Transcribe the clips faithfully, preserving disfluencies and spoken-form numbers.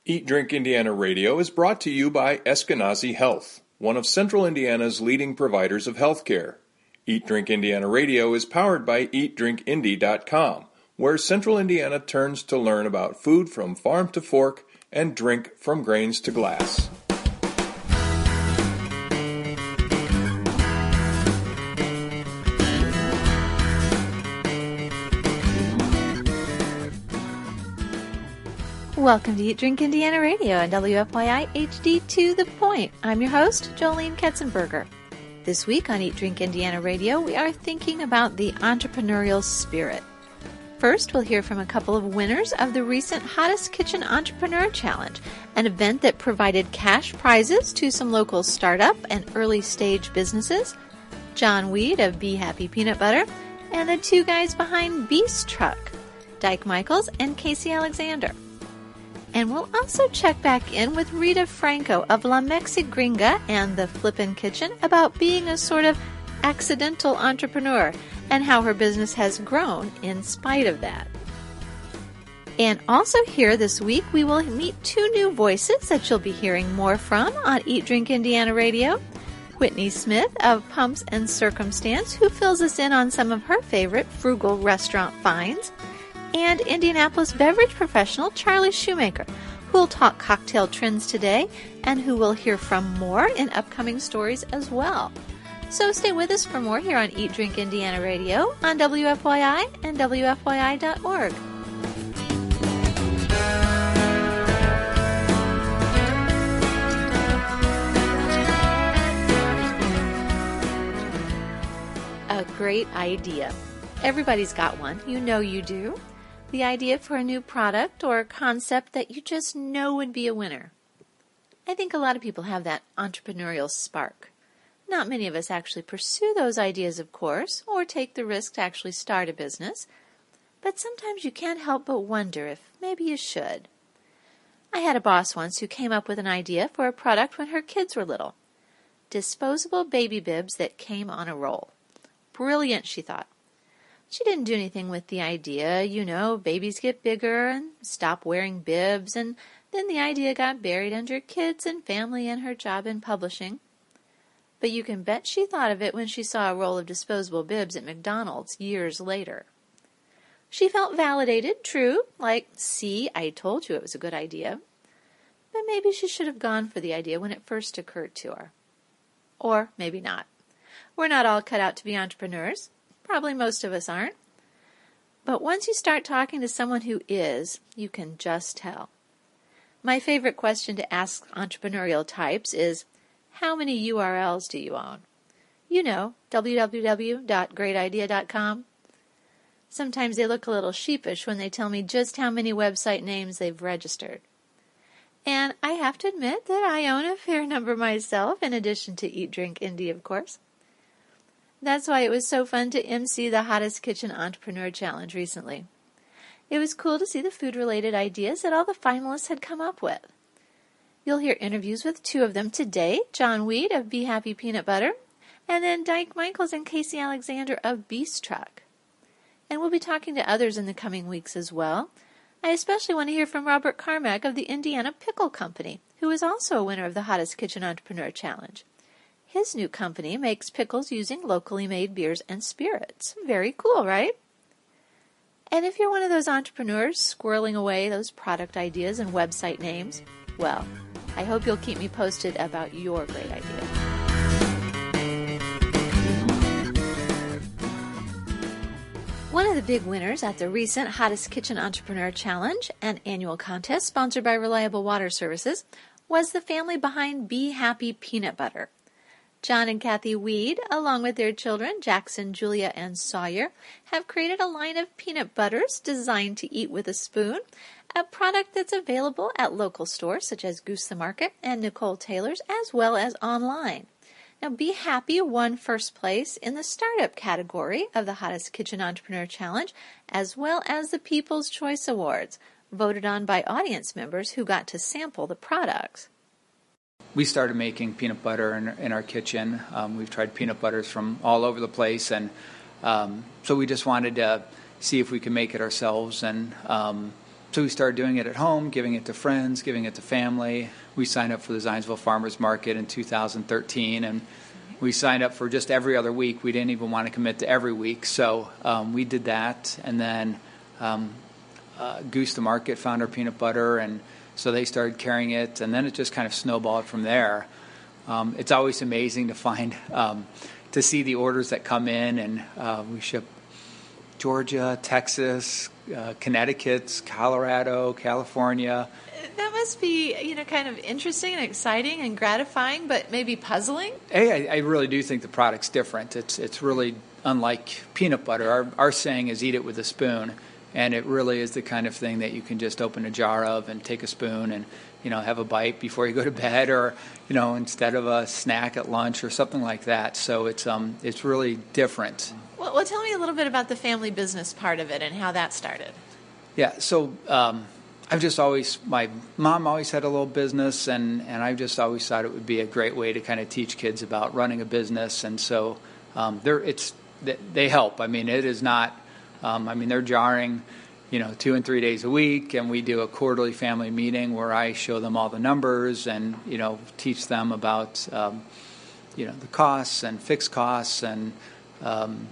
Eat Drink Indiana Radio is brought to you by Eskenazi Health, one of Central Indiana's leading providers of healthcare. Eat Drink Indiana Radio is powered by eat drink indy dot com, where Central Indiana turns to learn about food from farm to fork and drink from grains to glass. Welcome to Eat Drink Indiana Radio on W F Y I H D To The Point. I'm your host, Jolene Ketzenberger. This week on Eat Drink Indiana Radio, we are thinking about the entrepreneurial spirit. First, we'll hear from a couple of winners of the recent Hottest Kitchen Entrepreneur Challenge, an event that provided cash prizes to some local startup and early stage businesses, John Weed of Be Happy Peanut Butter, and the two guys behind Beast Truck, Dyke Michaels and Casey Alexander. And we'll also check back in with Rita Franco of La Mexigringa and the Flippin' Kitchen about being a sort of accidental entrepreneur and how her business has grown in spite of that. And also here this week, we will meet two new voices that you'll be hearing more from on Eat Drink Indiana Radio. Whitney Smith of Pumps and Circumstance, who fills us in on some of her favorite frugal restaurant finds, and Indianapolis beverage professional Charlie Shoemaker, who will talk cocktail trends today and who we'll hear from more in upcoming stories as well. So stay with us for more here on Eat Drink Indiana Radio on W F Y I and W F Y I dot org. A great idea. Everybody's got one. You know you do. The idea for a new product or concept that you just know would be a winner. I think a lot of people have that entrepreneurial spark. Not many of us actually pursue those ideas, of course, or take the risk to actually start a business, but sometimes you can't help but wonder if maybe you should. I had a boss once who came up with an idea for a product when her kids were little. Disposable baby bibs that came on a roll. Brilliant, she thought. She didn't do anything with the idea. You know, babies get bigger and stop wearing bibs, and then the idea got buried under kids and family and her job in publishing. But you can bet she thought of it when she saw a roll of disposable bibs at McDonald's years later. She felt validated, true, like, see, I told you it was a good idea. But maybe she should have gone for the idea when it first occurred to her. Or maybe not. We're not all cut out to be entrepreneurs. Probably most of us aren't. But once you start talking to someone who is, you can just tell. My favorite question to ask entrepreneurial types is, how many U R Ls do you own? You know, w w w dot great idea dot com. Sometimes they look a little sheepish when they tell me just how many website names they've registered. And I have to admit that I own a fair number myself, in addition to Eat Drink Indie, of course. That's why it was so fun to emcee the Hottest Kitchen Entrepreneur Challenge recently. It was cool to see the food-related ideas that all the finalists had come up with. You'll hear interviews with two of them today, John Weed of Be Happy Peanut Butter, and then Dyke Michaels and Casey Alexander of Beast Truck. And we'll be talking to others in the coming weeks as well. I especially want to hear from Robert Carmack of the Indiana Pickle Company, who is also a winner of the Hottest Kitchen Entrepreneur Challenge. His new company makes pickles using locally made beers and spirits. Very cool, right? And if you're one of those entrepreneurs squirreling away those product ideas and website names, well, I hope you'll keep me posted about your great idea. One of the big winners at the recent Hottest Kitchen Entrepreneur Challenge, an annual contest sponsored by Reliable Water Services, was the family behind Be Happy Peanut Butter. John and Kathy Weed, along with their children, Jackson, Julia, and Sawyer, have created a line of peanut butters designed to eat with a spoon, a product that's available at local stores such as Goose the Market and Nicole Taylor's, as well as online. Now, Be Happy won first place in the startup category of the Hottest Kitchen Entrepreneur Challenge, as well as the People's Choice Awards, voted on by audience members who got to sample the products. We started making peanut butter in, in our kitchen. Um, we've tried peanut butters from all over the place, and um, so we just wanted to see if we could make it ourselves. And um, so we started doing it at home, giving it to friends, giving it to family. We signed up for the Zionsville Farmers Market in two thousand thirteen, and we signed up for just every other week. We didn't even want to commit to every week, so um, we did that. And then um, uh, Goose the Market found our peanut butter, and so they started carrying it, and then it just kind of snowballed from there. Um, it's always amazing to find, um, to see the orders that come in, and uh, we ship Georgia, Texas, uh, Connecticut, Colorado, California. That must be, you know, kind of interesting and exciting and gratifying, but maybe puzzling. Hey, I, I really do think the product's different. It's it's really unlike peanut butter. Our our saying is eat it with a spoon, and it really is the kind of thing that you can just open a jar of and take a spoon and, you know, have a bite before you go to bed, or, you know, instead of a snack at lunch or something like that. So it's um it's really different. Well, well, tell me a little bit about the family business part of it and how that started. Yeah, so um, I've just always, my mom always had a little business, and, and I've just always thought it would be a great way to kind of teach kids about running a business. And so um, they're, it's, they help. I mean, it is not, um, I mean, they're jarring, you know, two and three days a week, and we do a quarterly family meeting where I show them all the numbers and, you know, teach them about, um, you know, the costs and fixed costs and, um,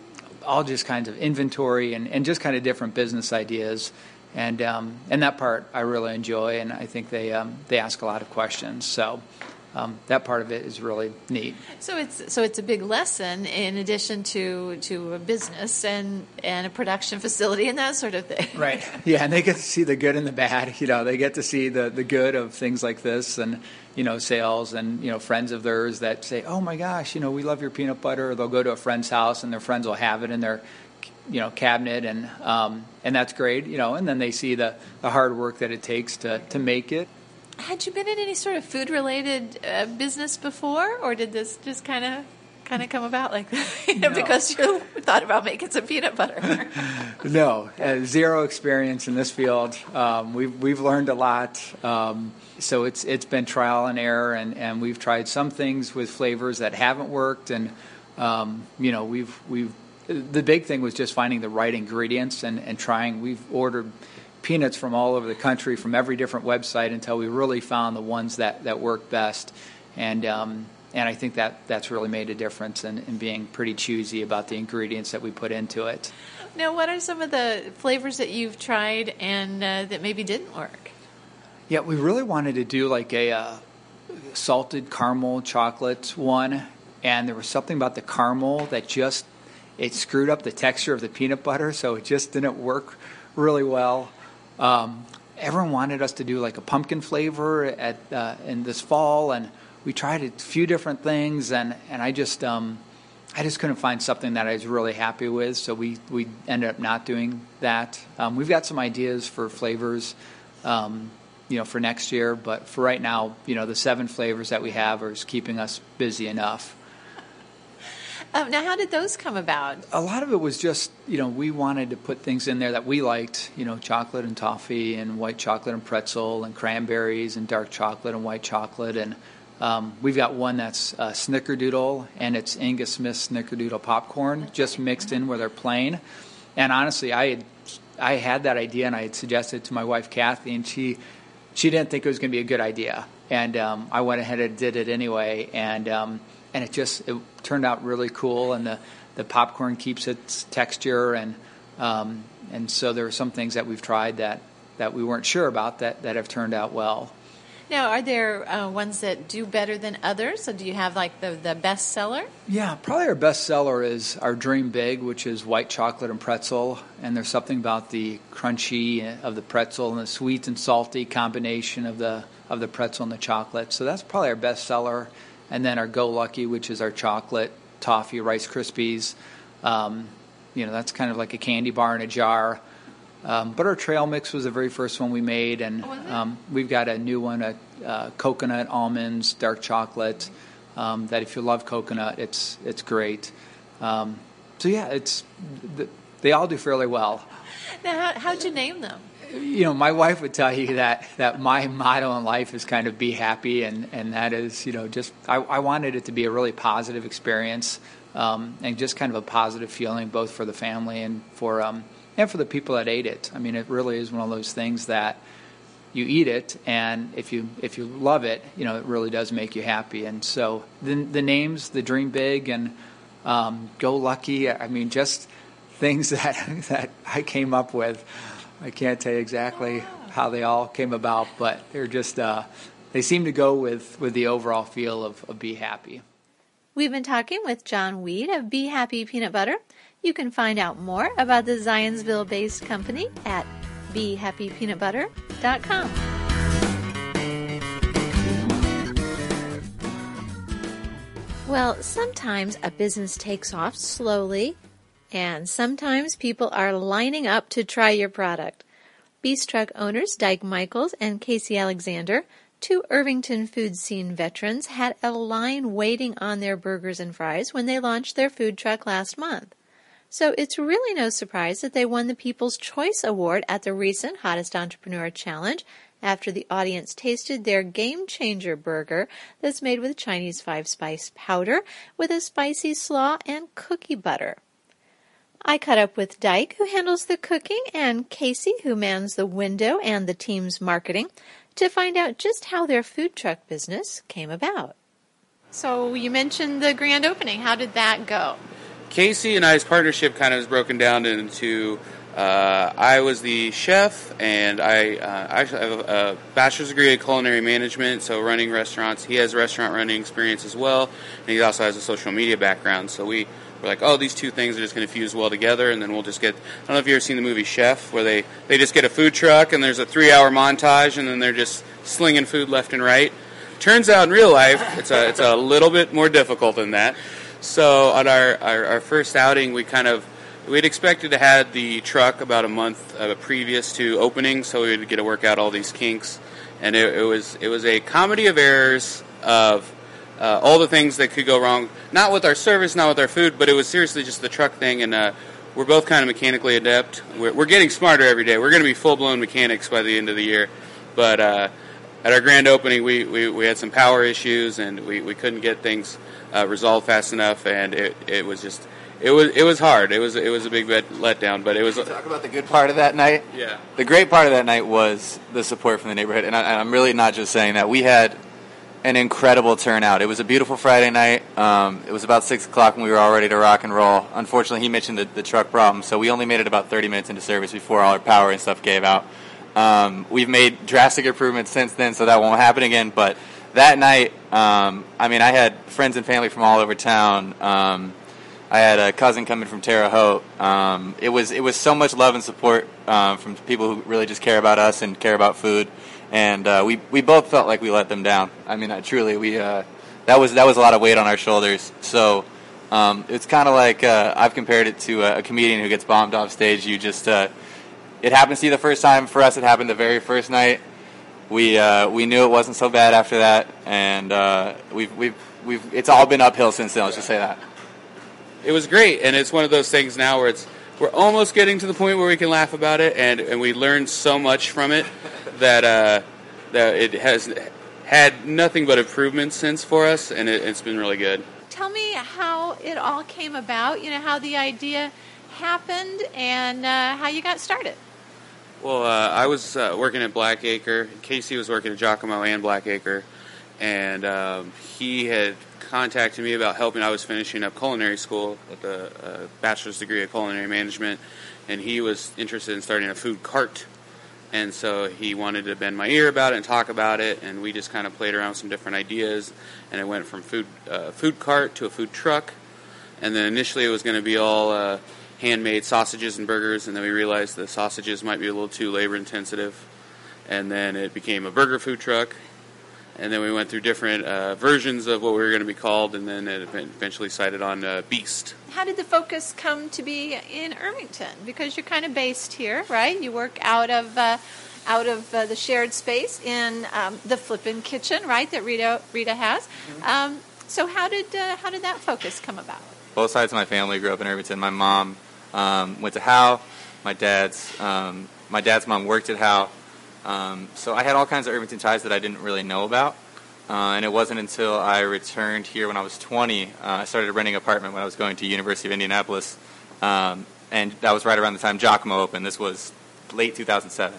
all just kinds of inventory and, and just kind of different business ideas. And um, and that part I really enjoy, and I think they um, they ask a lot of questions. So um, that part of it is really neat. So it's so it's a big lesson in addition to, to a business and, and a production facility and that sort of thing. Right. Yeah, and they get to see the good and the bad. You know, they get to see the, the good of things like this, and, you know, sales, and, you know, friends of theirs that say, oh my gosh, you know, we love your peanut butter. Or they'll go to a friend's house and their friends will have it in their, you know, cabinet, and um, and that's great, you know, and then they see the, the hard work that it takes to, to make it. Had you been in any sort of food-related uh, business before, or did this just kind of kind of come about like that? You know, No. because you thought about making some peanut butter? No, uh, zero experience in this field. Um, we've we've learned a lot. Um, so it's it's been trial and error, and, and we've tried some things with flavors that haven't worked, and um, you know we've we've the big thing was just finding the right ingredients and, and trying. We've ordered peanuts from all over the country, from every different website, until we really found the ones that, that work best. And um, and I think that that's really made a difference in, in being pretty choosy about the ingredients that we put into it. Now, what are some of the flavors that you've tried and uh, that maybe didn't work? Yeah, we really wanted to do like a uh, salted caramel chocolate one, and there was something about the caramel that just, it screwed up the texture of the peanut butter, so it just didn't work really well. Um, everyone wanted us to do like a pumpkin flavor at uh, in this fall, and we tried a few different things, and, and I just um, I just couldn't find something that I was really happy with, so we, we ended up not doing that. Um, we've got some ideas for flavors, um, you know, for next year, but for right now, you know, the seven flavors that we have are keeping us busy enough. Um, now, how did those come about? A lot of it was just, you know, we wanted to put things in there that we liked, you know, chocolate and toffee and white chocolate and pretzel and cranberries and dark chocolate and white chocolate. And um, we've got one that's uh, Snickerdoodle, and it's Angus Smith Snickerdoodle popcorn, just mixed in with our plain. And honestly, I had, I had that idea, and I had suggested it to my wife, Kathy, and she she didn't think it was going to be a good idea. And um, I went ahead and did it anyway, and um, and it just it turned out really cool, and the, the popcorn keeps its texture, and um, and so there are some things that we've tried that, that we weren't sure about that, that have turned out well. Now, are there uh, ones that do better than others? So do you have like the, the best seller? Yeah, probably our best seller is our Dream Big, which is white chocolate and pretzel, and there's something about the crunchy of the pretzel and the sweet and salty combination of the of the pretzel and the chocolate. So that's probably our best seller. And then our Go Lucky, which is our chocolate toffee Rice Krispies. Um, you know, that's kind of like a candy bar in a jar. Um, but our trail mix was the very first one we made, and um, we've got a new one, a uh, coconut, almonds, dark chocolate. Um, that if you love coconut, it's it's great. Um, so yeah, it's they all do fairly well. Now, how, how'd you name them? You know, my wife would tell you that, that my motto in life is kind of be happy, and, and that is, you know, just I, I wanted it to be a really positive experience, um, and just kind of a positive feeling both for the family and for um, and for the people that ate it. I mean, it really is one of those things that you eat it, and if you if you love it, you know, it really does make you happy. And so the the names, the Dream Big and um, Go Lucky, I mean, just things that that I came up with. I can't tell you exactly how they all came about, but they're just uh, they seem to go with, with the overall feel of, of Be Happy. We've been talking with John Weed of Be Happy Peanut Butter. You can find out more about the Zionsville-based company at be happy peanut butter dot com. Well, sometimes a business takes off slowly, and sometimes people are lining up to try your product. Beast Truck owners Dyke Michaels and Casey Alexander, two Irvington food scene veterans, had a line waiting on their burgers and fries when they launched their food truck last month. So it's really no surprise that they won the People's Choice Award at the recent Hottest Entrepreneur Challenge after the audience tasted their Game Changer burger that's made with Chinese five-spice powder with a spicy slaw and cookie butter. I caught up with Dyke, who handles the cooking, and Casey, who mans the window and the team's marketing, to find out just how their food truck business came about. So you mentioned the grand opening. How did that go? Casey and I's partnership kind of is broken down into uh, I was the chef, and I uh, actually have a, a bachelor's degree in culinary management, so running restaurants. He has restaurant running experience as well, and he also has a social media background. So we were like, oh, these two things are just going to fuse well together, and then we'll just get, I don't know if you've ever seen the movie Chef, where they, they just get a food truck, and there's a three-hour montage, and then they're just slinging food left and right. Turns out in real life, it's a, it's a little bit more difficult than that. So on our, our, our first outing, we kind of, we'd expected to have the truck about a month uh, previous to opening, so we would get to work out all these kinks. And it, it was it was a comedy of errors of uh, all the things that could go wrong, not with our service, not with our food, but it was seriously just the truck thing. And uh, we're both kind of mechanically adept. We're, we're getting smarter every day. We're going to be full-blown mechanics by the end of the year. But uh, at our grand opening, we, we, we had some power issues, and we, we couldn't get things uh, resolved fast enough, and it, it was just it was it was hard. It was it was a big letdown, but it was. Can you talk about the good part of that night. Yeah. The great part of that night was the support from the neighborhood, and, I, and I'm really not just saying that. We had an incredible turnout. It was a beautiful Friday night. Um, it was about six o'clock when we were all ready to rock and roll. Unfortunately, he mentioned the, the truck problem, so we only made it about thirty minutes into service before all our power and stuff gave out. Um, we've made drastic improvements since then, so that won't happen again. But that night, um, I mean, I had friends and family from all over town. Um, I had a cousin coming from Terre Haute. Um, it was it was so much love and support um, from people who really just care about us and care about food. And uh, we we both felt like we let them down. I mean, uh, truly, we uh, that was that was a lot of weight on our shoulders. So um, it's kind of like uh, I've compared it to a, a comedian who gets bombed off stage. You just uh, it happened to you the first time. For us, it happened the very first night. We uh, we knew it wasn't so bad after that, and uh, we've we've we've it's all been uphill since then. Let's just say that. It was great, and it's one of those things now where it's we're almost getting to the point where we can laugh about it, and, and we learned so much from it that uh, that it has had nothing but improvements since for us, and it, it's been really good. Tell me how it all came about, you know, how the idea happened and uh, how you got started. Well, uh, I was uh, working at Blackacre. Casey was working at Giacomo and Blackacre, and um, he had contacted me about helping. I was finishing up culinary school with a, a bachelor's degree of culinary management, and he was interested in starting a food cart. And so he wanted to bend my ear about it and talk about it, and we just kind of played around with some different ideas, and it went from food uh, food cart to a food truck. And then initially it was going to be all uh, handmade sausages and burgers, and then we realized the sausages might be a little too labor intensive. And then it became a burger food truck. And then we went through different uh, versions of what we were going to be called, and then it eventually sighted on uh, Beast. How did the focus come to be in Irvington? Because you're kind of based here, right? You work out of uh, out of uh, the shared space in um, the Flippin' Kitchen, right? That Rita Rita has. Mm-hmm. Um, so how did uh, how did that focus come about? Both sides of my family grew up in Irvington. My mom um, went to Howe. My dad's um, my dad's mom worked at Howe. Um, so I had all kinds of Irvington ties that I didn't really know about, uh, and it wasn't until I returned here when I was twenty, uh, I started renting an apartment when I was going to University of Indianapolis, um, and that was right around the time Giacomo opened. This was late two thousand seven.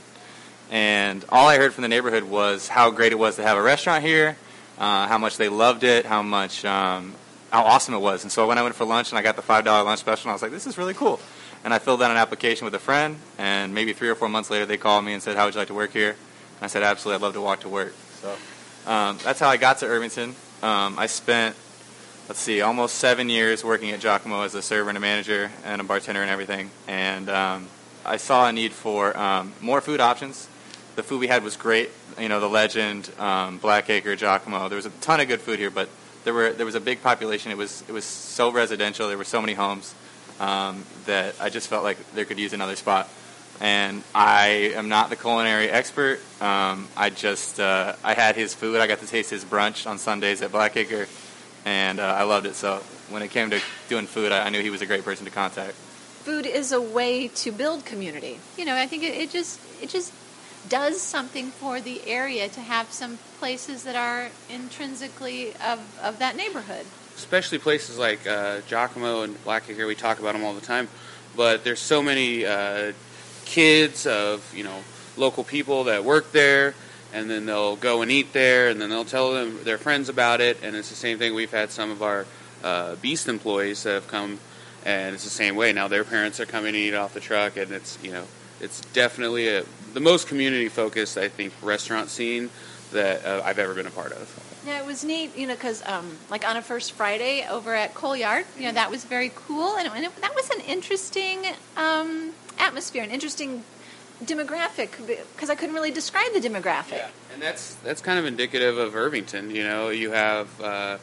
And all I heard from the neighborhood was how great it was to have a restaurant here, uh, how much they loved it, how much, um, how awesome it was. And so when I went for lunch and I got the five dollar lunch special, I was like, this is really cool. And I filled out an application with a friend, and maybe three or four months later they called me and said, how would you like to work here? And I said, absolutely, I'd love to walk to work. So um, that's how I got to Irvington. Um, I spent, let's see, almost seven years working at Giacomo as a server and a manager and a bartender and everything. And um, I saw a need for um, more food options. The food we had was great. You know, the Legend, um, Blackacre, Giacomo. There was a ton of good food here, but there were there was a big population. It was it was so residential. There were so many homes um, that I just felt like there could use another spot. And I am not the culinary expert. Um, I just uh, I had his food. I got to taste his brunch on Sundays at Blackacre, and uh, I loved it. So when it came to doing food, I, I knew he was a great person to contact. Food is a way to build community. You know, I think it, it just it just does something for the area to have some places that are intrinsically of, of that neighborhood. Especially places like uh, Giacomo and Blackacre, we talk about them all the time, but there's so many uh, kids of, you know, local people that work there, and then they'll go and eat there, and then they'll tell them their friends about it, and it's the same thing. We've had some of our uh, Beast employees that have come, and it's the same way. Now their parents are coming to eat off the truck, and it's, you know, it's definitely a, the most community-focused, I think, restaurant scene that uh, I've ever been a part of. Yeah, it was neat, you know, because um, like on a First Friday over at Coal Yard, you know, that was very cool, and, and it, that was an interesting um, atmosphere, an interesting demographic, because I couldn't really describe the demographic. Yeah, and that's that's kind of indicative of Irvington. You know, you have uh,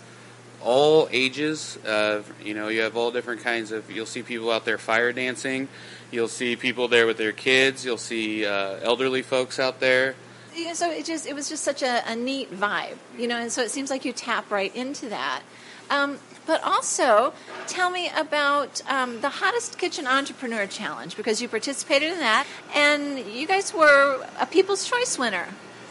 all ages. Uh, you know, you have all different kinds of. You'll see people out there fire dancing. You'll see people there with their kids. You'll see uh, elderly folks out there. Yeah, so it just it was just such a, a neat vibe, you know, and so it seems like you tap right into that. Um, but also, tell me about um, the Hottest Kitchen Entrepreneur Challenge, because you participated in that, and you guys were a People's Choice winner.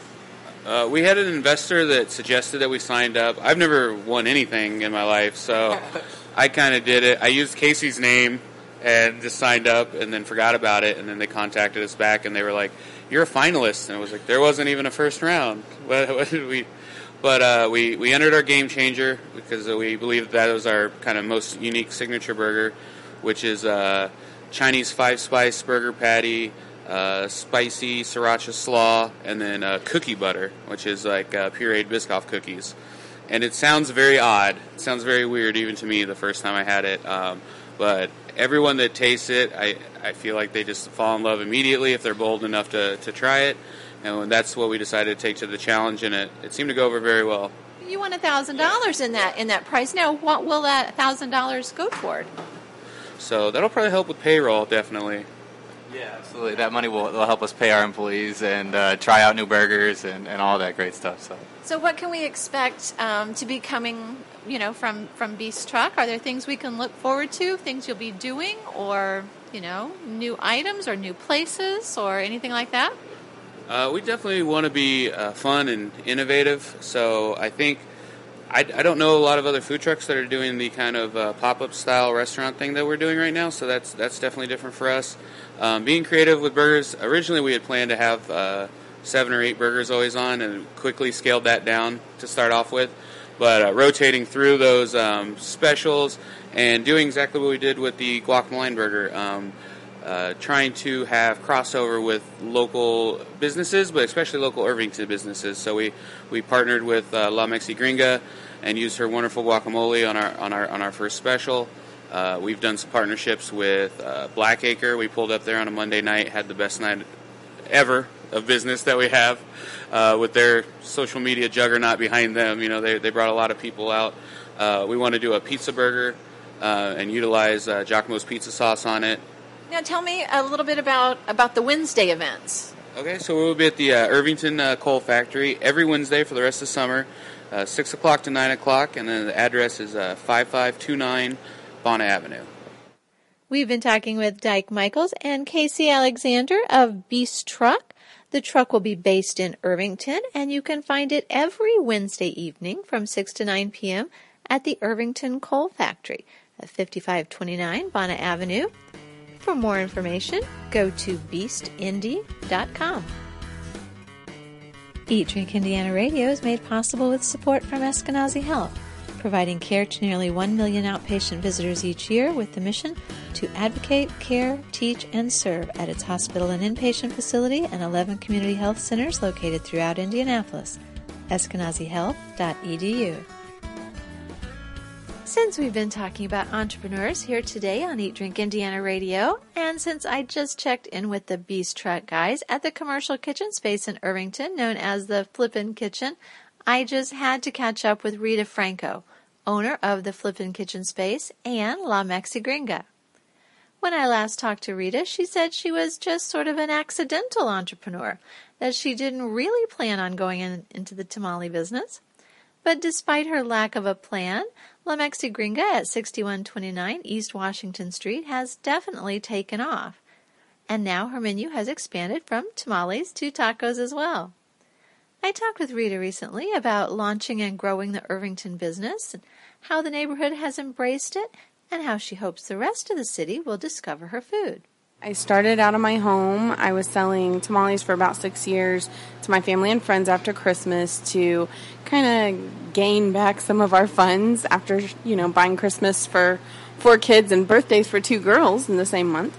Uh, we had an investor that suggested that we signed up. I've never won anything in my life, so I kind of did it. I used Casey's name and just signed up and then forgot about it, and then they contacted us back, and they were like, you're a finalist. And I was like, there wasn't even a first round. What, what did we... But uh, we, we entered our Game Changer because we believe that was our kind of most unique signature burger, which is uh, Chinese five-spice burger patty, uh, spicy sriracha slaw, and then uh, cookie butter, which is like uh, pureed Biscoff cookies. And it sounds very odd. It sounds very weird even to me the first time I had it. Um, but everyone that tastes it, I, I feel like they just fall in love immediately if they're bold enough to, to try it. And that's what we decided to take to the challenge, and it, it seemed to go over very well. You won one thousand dollars in that in that prize. Now, what will that one thousand dollars go toward? So that'll probably help with payroll, definitely. Yeah, absolutely. That money will, will help us pay our employees and uh, try out new burgers and, and all that great stuff. So, so what can we expect um, to be coming, you know, from, from Beast Truck? Are there things we can look forward to, things you'll be doing, or, you know, new items or new places or anything like that? Uh, we definitely want to be uh, fun and innovative, so I think I, I don't know a lot of other food trucks that are doing the kind of uh, pop-up style restaurant thing that we're doing right now, so that's that's definitely different for us. Um, being creative with burgers, originally we had planned to have uh, seven or eight burgers always on, and quickly scaled that down to start off with, but uh, rotating through those um, specials and doing exactly what we did with the guacamole burger. Um, Uh, trying to have crossover with local businesses, but especially local Irvington businesses. So we, we partnered with uh, La Mexi Gringa and used her wonderful guacamole on our on our on our first special. Uh, we've done some partnerships with uh, Blackacre. We pulled up there on a Monday night, had the best night ever of business that we have uh, with their social media juggernaut behind them. You know, they they brought a lot of people out. Uh, we want to do a pizza burger uh, and utilize uh, Giacomo's pizza sauce on it. Now tell me a little bit about, about the Wednesday events. Okay, so we'll be at the uh, Irvington uh, Coal Factory every Wednesday for the rest of the summer, uh, six o'clock to nine o'clock, and then the address is uh, five five two nine Bonnet Avenue. We've been talking with Dyke Michaels and Casey Alexander of Beast Truck. The truck will be based in Irvington, and you can find it every Wednesday evening from six to nine p.m. at the Irvington Coal Factory at fifty-five twenty-nine Bonnet Avenue. For more information, go to beast indy dot com. Eat Drink Indiana Radio is made possible with support from Eskenazi Health, providing care to nearly one million outpatient visitors each year with the mission to advocate, care, teach, and serve at its hospital and inpatient facility and eleven community health centers located throughout Indianapolis. eskenazi health dot e d u. Since we've been talking about entrepreneurs here today on Eat Drink Indiana Radio, and since I just checked in with the Beast Truck guys at the commercial kitchen space in Irvington known as the Flippin' Kitchen, I just had to catch up with Rita Franco, owner of the Flippin' Kitchen Space and La Mexigringa. When I last talked to Rita, she said she was just sort of an accidental entrepreneur, that she didn't really plan on going in, into the tamale business. But despite her lack of a plan, La Mexigringa at sixty-one twenty-nine East Washington Street has definitely taken off. And now her menu has expanded from tamales to tacos as well. I talked with Rita recently about launching and growing the Irvington business, and how the neighborhood has embraced it, and how she hopes the rest of the city will discover her food. I started out of my home. I was selling tamales for about six years to my family and friends after Christmas to kind of gain back some of our funds after, you know, buying Christmas for four kids and birthdays for two girls in the same month.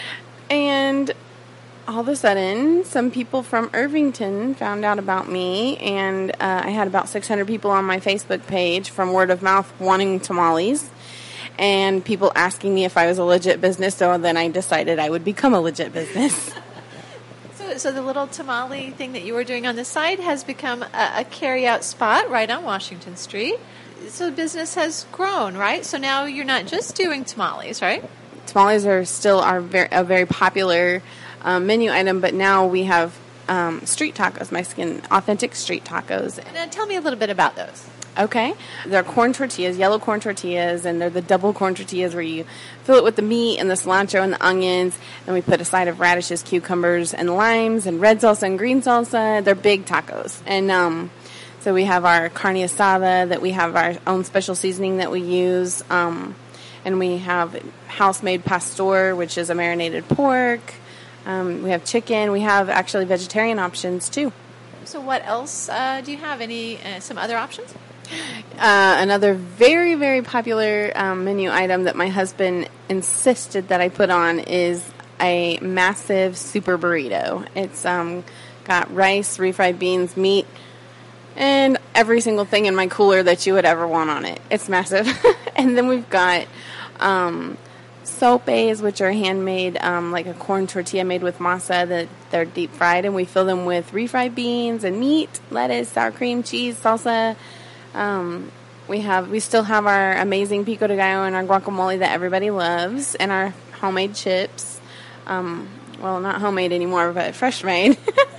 And all of a sudden, some people from Irvington found out about me, and uh, I had about six hundred people on my Facebook page from word of mouth wanting tamales. And people asking me if I was a legit business, so then I decided I would become a legit business. So, so the little tamale thing that you were doing on the side has become a, a carry-out spot right on Washington Street. So the business has grown, right? So now you're not just doing tamales, right? Tamales are still our very, a very popular um, menu item, but now we have um, street tacos, Mexican authentic street tacos. Now tell me a little bit about those. Okay. They're corn tortillas, yellow corn tortillas, and they're the double corn tortillas where you fill it with the meat and the cilantro and the onions, and we put a side of radishes, cucumbers, and limes, and red salsa and green salsa. They're big tacos. And um, so we have our carne asada, that we have our own special seasoning that we use, um, and we have house-made pastor, which is a marinated pork. Um, we have chicken. We have actually vegetarian options, too. So what else uh, do you have? Any uh, some other options? Uh, another very, very popular um, menu item that my husband insisted that I put on is a massive super burrito. It's um, got rice, refried beans, meat, and every single thing in my cooler that you would ever want on it. It's massive. And then we've got um, sopes, which are handmade, um, like a corn tortilla made with masa, that they're deep fried, and we fill them with refried beans and meat, lettuce, sour cream, cheese, salsa. Um, we have, we still have our amazing pico de gallo and our guacamole that everybody loves, and our homemade chips. Um, well, not homemade anymore, but fresh made.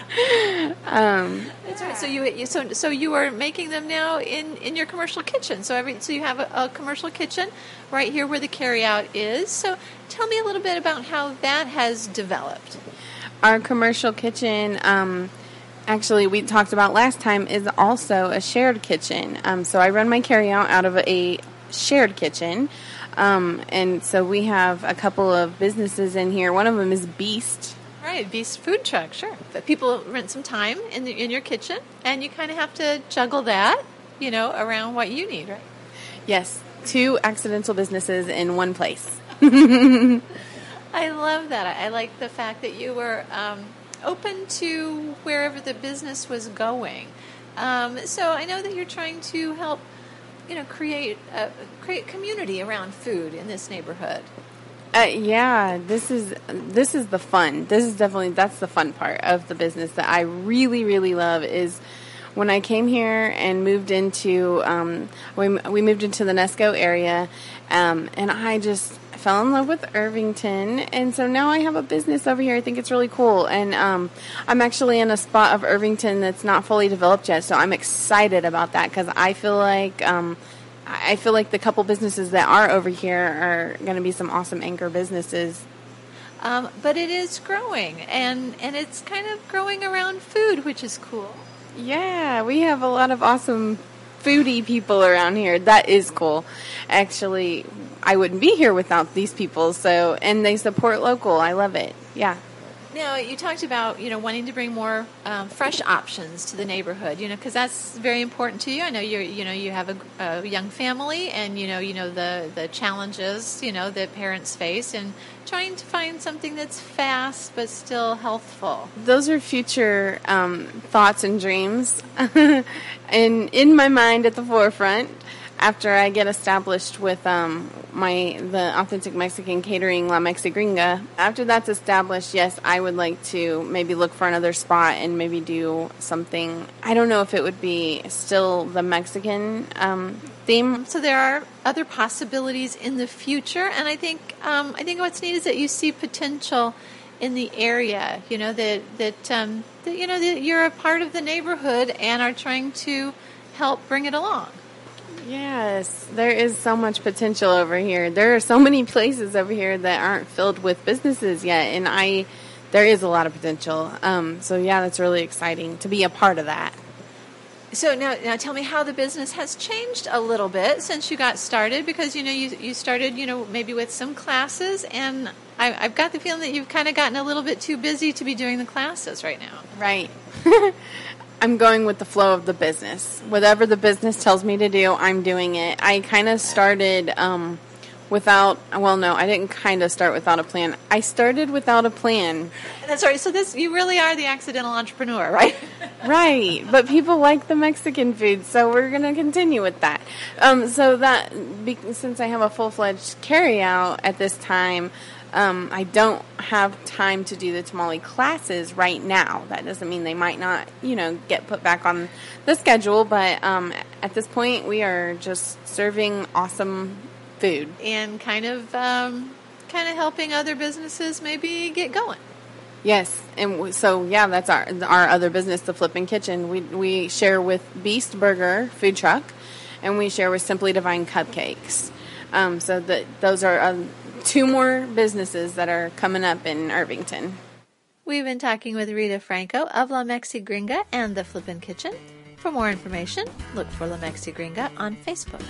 um, That's right. So you, you so so you are making them now in, in your commercial kitchen. So every so you have a, a commercial kitchen right here where the carryout is. So tell me a little bit about how that has developed. Our commercial kitchen, um, actually, we talked about last time, is also a shared kitchen. Um, so I run my carryout out of a shared kitchen. Um, and so we have a couple of businesses in here. One of them is Beast. Right, Beast Food Truck, sure. But people rent some time in the, in your kitchen, and you kind of have to juggle that, you know, around what you need, right? Yes, two accidental businesses in one place. I love that. I like the fact that you were um, open to wherever the business was going. Um, so I know that you're trying to help, you know, create a create community around food in this neighborhood. Uh, yeah, this is this is the fun. This is definitely that's the fun part of the business that I really really love. Is when I came here and moved into um, we we moved into the Nesco area, um, and I just fell in love with Irvington, and so now I have a business over here. I think it's really cool, and um, I'm actually in a spot of Irvington that's not fully developed yet, so I'm excited about that because I feel like um, I feel like the couple businesses that are over here are going to be some awesome anchor businesses. Um, but it is growing, and and it's kind of growing around food, which is cool. Yeah, we have a lot of awesome foodie people around here. That is cool. Actually, I wouldn't be here without these people. So, and they support local. I love it. Yeah. Now, you talked about, you know, wanting to bring more um, fresh options to the neighborhood, you know, because that's very important to you. I know you're, you know, you have a, a young family, and you know, you know the the challenges, you know, that parents face, and trying to find something that's fast but still healthful. Those are future um, thoughts and dreams, and in my mind at the forefront. After I get established with um, my the Authentic Mexican Catering La Mexigringa, after that's established, yes, I would like to maybe look for another spot and maybe do something. I don't know if it would be still the Mexican um, theme. So there are other possibilities in the future, and I think um, I think what's neat is that you see potential in the area. You know that that, um, that you know that you're a part of the neighborhood and are trying to help bring it along. Yes, there is so much potential over here. There are so many places over here that aren't filled with businesses yet, and I, there is a lot of potential. Um, so yeah, that's really exciting to be a part of that. So now, now tell me how the business has changed a little bit since you got started, because you know you you started you know maybe with some classes, and I, I've got the feeling that you've kind of gotten a little bit too busy to be doing the classes right now. Right. I'm going with the flow of the business. Whatever the business tells me to do, I'm doing it. I kind of started um, without, well, no, I didn't kind of start without a plan. I started without a plan. That's right. So this, you really are the accidental entrepreneur, right? Right. But people like the Mexican food, so we're going to continue with that. Um, so that, be, since I have a full-fledged carry-out at this time, Um, I don't have time to do the tamale classes right now. That doesn't mean they might not, you know, get put back on the schedule. But um, at this point, we are just serving awesome food and kind of, um, kind of helping other businesses maybe get going. Yes, and w- so yeah, that's our our other business, the Flippin' Kitchen. We we share with Beast Burger Food Truck, and we share with Simply Divine Cupcakes. Um, so that those are. Um, Two more businesses that are coming up in Irvington. We've been talking with Rita Franco of La Mexigringa and the Flippin' Kitchen. For more information, look for La Mexigringa on Facebook.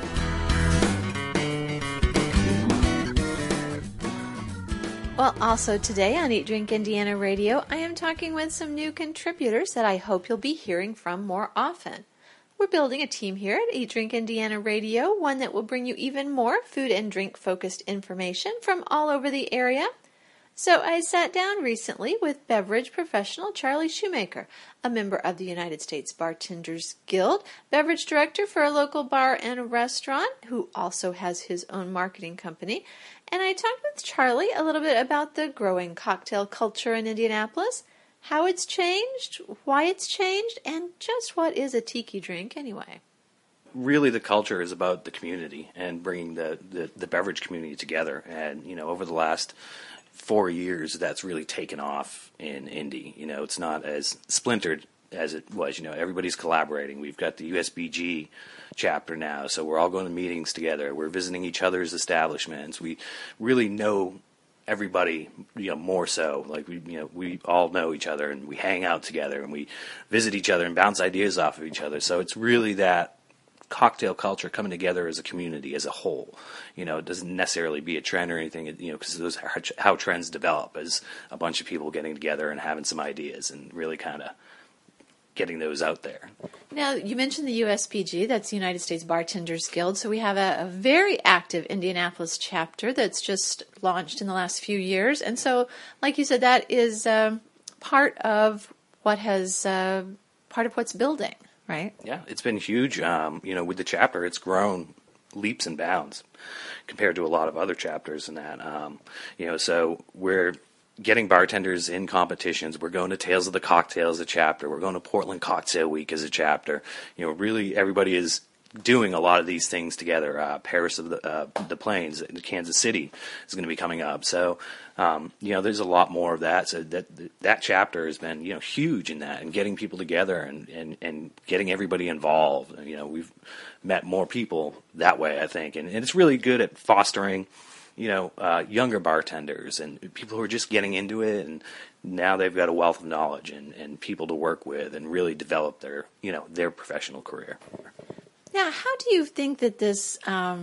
Well, also today on Eat Drink Indiana Radio, I am talking with some new contributors that I hope you'll be hearing from more often. We're building a team here at Eat Drink Indiana Radio, one that will bring you even more food and drink focused information from all over the area. So I sat down recently with beverage professional Charlie Shoemaker, a member of the United States Bartenders Guild, beverage director for a local bar and restaurant, who also has his own marketing company. And I talked with Charlie a little bit about the growing cocktail culture in Indianapolis, how it's changed, why it's changed, and just what is a tiki drink anyway. Really, the culture is about the community and bringing the, the, the beverage community together. And, you know, over the last four years, that's really taken off in Indy. You know, it's not as splintered as it was. You know, everybody's collaborating. We've got the U S B G chapter now, so we're all going to meetings together. We're visiting each other's establishments. We really know everybody, you know, more so. Like, we, you know, we all know each other, and we hang out together, and we visit each other and bounce ideas off of each other. So it's really that cocktail culture coming together as a community as a whole. You know, it doesn't necessarily be a trend or anything, you know, because those are how trends develop, as a bunch of people getting together and having some ideas and really kind of getting those out there. Now, you mentioned the U S B G, that's the United States Bartenders Guild. So we have a, a very active Indianapolis chapter that's just launched in the last few years. And so, like you said, that is um, part of what has, uh, part of what's building, right? Yeah, it's been huge. Um, you know, with the chapter, it's grown leaps and bounds compared to a lot of other chapters in that. Um, you know, so we're getting bartenders in competitions. We're going to Tales of the Cocktail as a chapter. We're going to Portland Cocktail Week as a chapter. You know, really everybody is doing a lot of these things together. Uh, Paris of the uh, the Plains, Kansas City is going to be coming up. So, um, you know, there's a lot more of that. So that that chapter has been, you know, huge in that, and getting people together and, and, and getting everybody involved. You know, we've met more people that way, I think, and, and it's really good at fostering, you know, uh, younger bartenders and people who are just getting into it, and now they've got a wealth of knowledge and, and people to work with and really develop their, you know, their professional career. Now, how do you think that this um,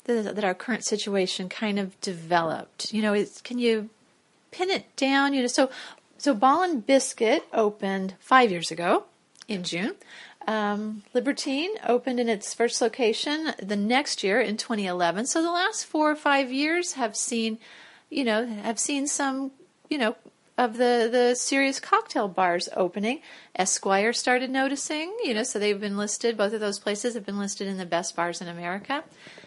that, that our current situation kind of developed? You know, it's, can you pin it down? You know, so so Ball and Biscuit opened five years ago in June. Um, Libertine opened in its first location the next year in twenty eleven. So the last four or five years have seen, you know, have seen some, you know, of the, the serious cocktail bars opening. Esquire started noticing, you know, so they've been listed, both of those places have been listed in the best bars in America.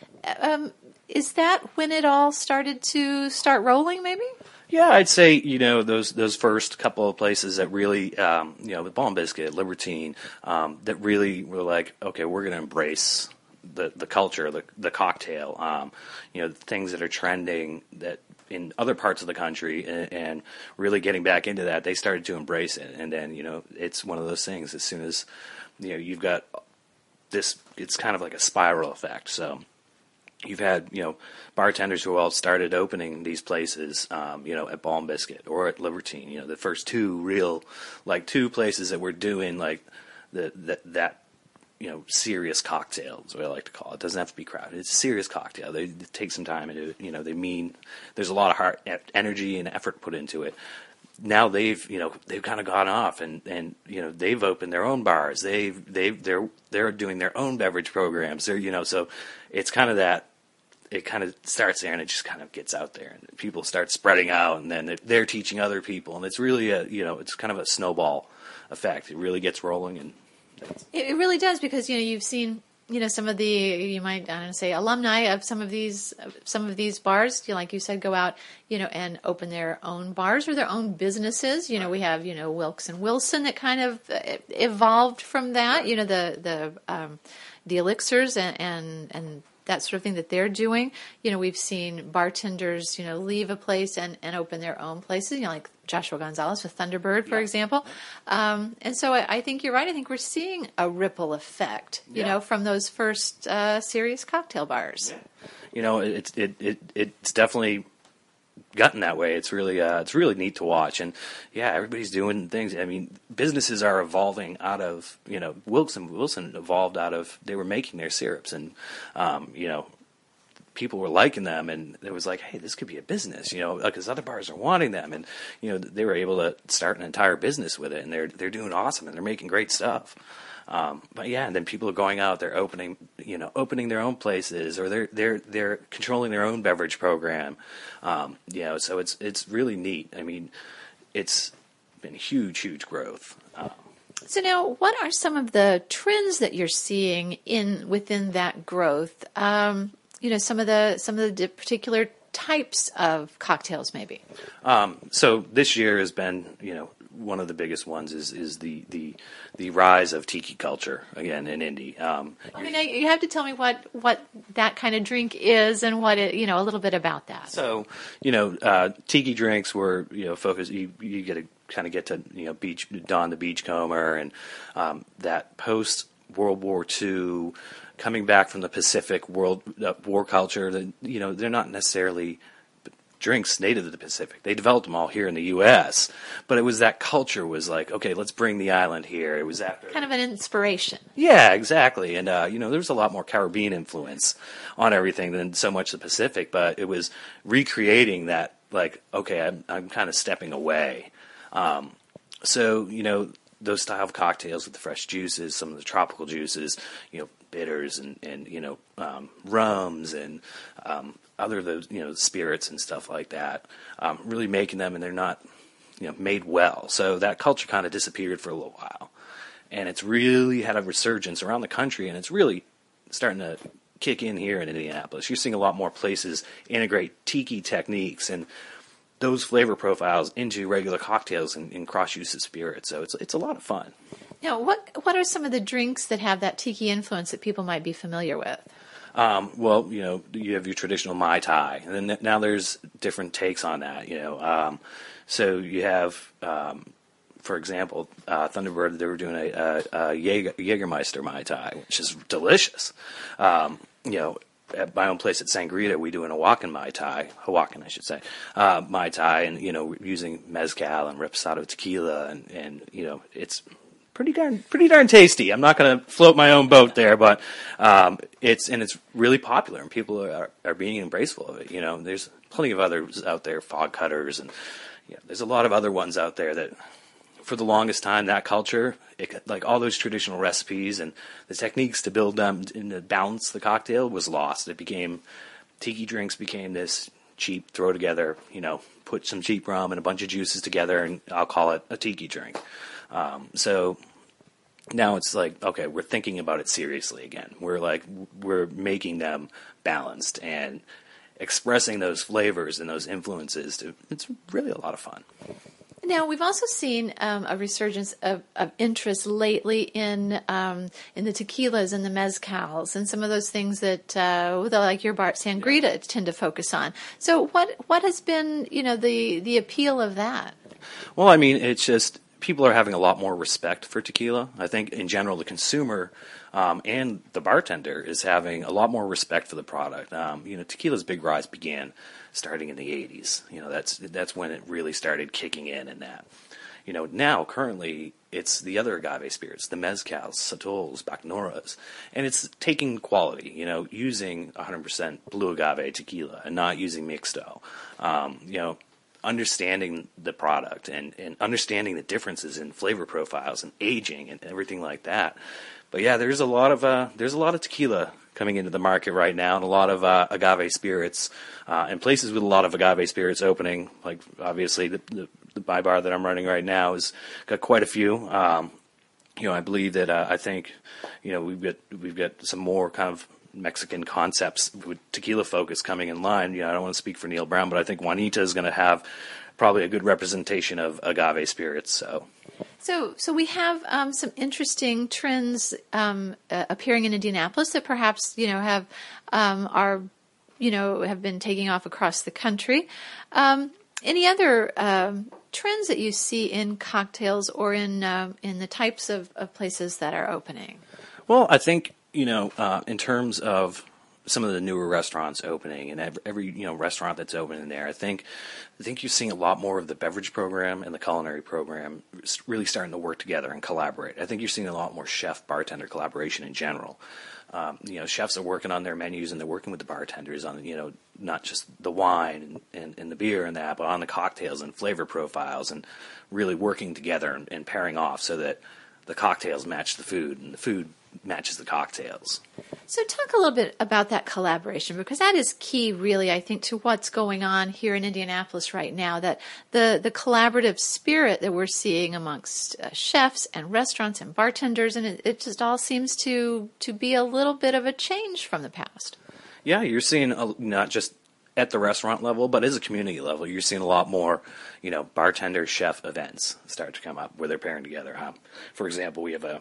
Um, is that when it all started to start rolling, maybe? Yeah, I'd say, you know, those those first couple of places that really, um, you know, with Ball and Biscuit, Libertine, um, that really were like, okay, we're going to embrace the, the culture, the the cocktail, um, you know, things that are trending that in other parts of the country, and, and really getting back into that, they started to embrace it. And then, you know, it's one of those things, as soon as, you know, you've got this, it's kind of like a spiral effect. So you've had, you know, bartenders who all started opening these places, um, you know, at Ball and Biscuit or at Libertine, you know, the first two real, like two places that were doing like the, the that, you know, serious cocktail is what I like to call it. It doesn't have to be crowded. It's a serious cocktail. They, they take some time into it. You know, they mean there's a lot of heart, energy and effort put into it. Now they've, you know, they've kind of gone off and, and, you know, they've opened their own bars. They've, they've, they're, they're doing their own beverage programs. They're, you know, so it's kind of that, it kind of starts there and it just kind of gets out there and people start spreading out and then they're teaching other people. And it's really a, you know, it's kind of a snowball effect. It really gets rolling and, It really does, because, you know, you've seen, you know, some of the, you might, I don't know, say alumni of some of these, some of these bars, you know, like you said, go out, you know, and open their own bars or their own businesses. You know, we have, you know, Wilkes and Wilson that kind of evolved from that, you know, the, the, um, the elixirs and, and, and that sort of thing that they're doing. You know, we've seen bartenders, you know, leave a place and, and open their own places, you know, like Joshua Gonzalez with Thunderbird, for yeah. example. Um, and so I, I think you're right. I think we're seeing a ripple effect, you yeah. know, from those first uh, serious cocktail bars. Yeah. You know, it's it, it it's definitely gotten that way. It's really uh, it's really neat to watch. And yeah, everybody's doing things. I mean, businesses are evolving out of, you know, Wilson Wilson evolved out of, they were making their syrups and, um, you know, people were liking them, and it was like, hey, this could be a business, you know, because other bars are wanting them, and you know, they were able to start an entire business with it, and they're they're doing awesome, and they're making great stuff. Um, but yeah, and then people are going out, they're opening, you know, opening their own places, or they're they're they're controlling their own beverage program, um, you know, so it's it's really neat. I mean, it's been huge, huge growth. Um, So now, what are some of the trends that you're seeing in within that growth? Um, you know, some of the some of the particular types of cocktails, maybe. Um, so this year has been, you know, one of the biggest ones is is the the, the rise of tiki culture again in Indy. Um, okay, now you have to tell me what, what that kind of drink is and what it, you know, a little bit about that. So, you know, uh, tiki drinks were, you know, focused. You, you get to kind of get to, you know, beach Don the Beachcomber and um, that post World War Two. Coming back from the Pacific world uh, war culture, that, you know, they're not necessarily drinks native to the Pacific. They developed them all here in the U S, but it was that culture was like, okay, let's bring the island here. It was after kind of an inspiration. Yeah, exactly. And uh, you know, there was a lot more Caribbean influence on everything than so much the Pacific, but it was recreating that. Like, okay, I'm I'm kind of stepping away. Um, so you know, those style of cocktails with the fresh juices, some of the tropical juices, you know, bitters and, and you know, um, rums and um, other those, you know, spirits and stuff like that, um, really making them, and they're not, you know, made well. So that culture kind of disappeared for a little while, and it's really had a resurgence around the country, and it's really starting to kick in here in Indianapolis. You're seeing a lot more places integrate tiki techniques and those flavor profiles into regular cocktails and, and cross-use of spirits. So it's it's a lot of fun. Now, what what are some of the drinks that have that tiki influence that people might be familiar with? Um, well, you know, you have your traditional Mai Tai, and then now there's different takes on that, you know. Um, so you have, um, for example, uh, Thunderbird, they were doing a, a, a Jaeger, Jägermeister Mai Tai, which is delicious. Um, you know, at my own place at Sangria, we do an Oaxacan Mai Tai, Oaxacan, I should say, uh, Mai Tai, and, you know, using mezcal and reposado tequila, and, and, you know, it's pretty darn pretty darn tasty. I'm not going to float my own boat there, but um, it's and it's really popular, and people are, are being embraceful of it. You know, there's plenty of others out there, fog cutters, and you know, there's a lot of other ones out there that, for the longest time, that culture, it, like all those traditional recipes and the techniques to build them and to balance the cocktail was lost. It became tiki drinks became this cheap throw together, you know, put some cheap rum and a bunch of juices together, and I'll call it a tiki drink. Um, so now it's like, okay, we're thinking about it seriously again. We're like, we're making them balanced and expressing those flavors and those influences. To, it's really a lot of fun. Now, we've also seen um, a resurgence of, of interest lately in um, in the tequilas and the mezcals and some of those things that, uh, like your bar, Sangrita, tend to focus on. So what what has been, you know, the, the appeal of that? Well, I mean, it's just people are having a lot more respect for tequila. I think, in general, the consumer um, and the bartender is having a lot more respect for the product. Um, you know, tequila's big rise began starting in the eighties. You know, that's that's when it really started kicking in and that. You know, now, currently, it's the other agave spirits, the mezcals, satols, bacnoras, and it's taking quality, you know, using one hundred percent blue agave tequila and not using mixto. Um, you know, understanding the product and, and understanding the differences in flavor profiles and aging and everything like that. But yeah, there's a lot of uh, there's a lot of tequila coming into the market right now, and a lot of uh, agave spirits, uh, and places with a lot of agave spirits opening. Like obviously, the, the, the my bar that I'm running right now has got quite a few. Um, you know, I believe that uh, I think, you know, we've got we've got some more kind of Mexican concepts with tequila focus coming in line. You know, I don't want to speak for Neil Brown, but I think Juanita is going to have probably a good representation of agave spirits. So. So, so we have um, some interesting trends um, uh, appearing in Indianapolis that perhaps you know have um, are you know have been taking off across the country. Um, any other um, trends that you see in cocktails or in uh, in the types of, of places that are opening? Well, I think you know uh, in terms of some of the newer restaurants opening, and every, every you know restaurant that's opening there, I think I think you're seeing a lot more of the beverage program and the culinary program really starting to work together and collaborate. I think you're seeing a lot more chef bartender collaboration in general. Um, you know, chefs are working on their menus and they're working with the bartenders on you know not just the wine and, and, and the beer and that, but on the cocktails and flavor profiles, and really working together and, and pairing off so that the cocktails match the food and the food matches the cocktails. So talk a little bit about that collaboration, because that is key, really, I think, to what's going on here in Indianapolis right now, that the, the collaborative spirit that we're seeing amongst uh, chefs and restaurants and bartenders, and it, it just all seems to, to be a little bit of a change from the past. Yeah, you're seeing a, not just at the restaurant level, but as a community level, you're seeing a lot more, you know, bartender chef events start to come up where they're pairing together. Um, for example, we have a